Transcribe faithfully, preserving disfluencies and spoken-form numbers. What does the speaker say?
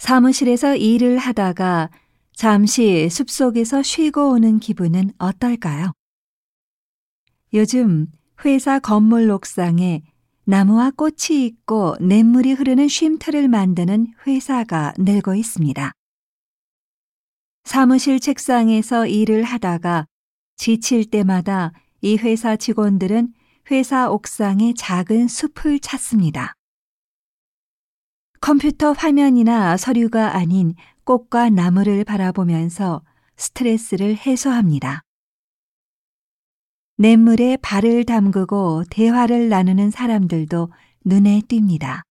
사무실에서 일을 하다가 잠시 숲속에서 쉬고 오는 기분은 어떨까요? 요즘 회사 건물 옥상에 나무와 꽃이 있고 냇물이 흐르는 쉼터를 만드는 회사가 늘고 있습니다. 사무실 책상에서 일을 하다가 지칠 때마다 이 회사 직원들은 회사 옥상에 작은 숲을 찾습니다. 컴퓨터 화면이나 서류가 아닌 꽃과 나무를 바라보면서 스트레스를 해소합니다. 냇물에 발을 담그고 대화를 나누는 사람들도 눈에 띕니다.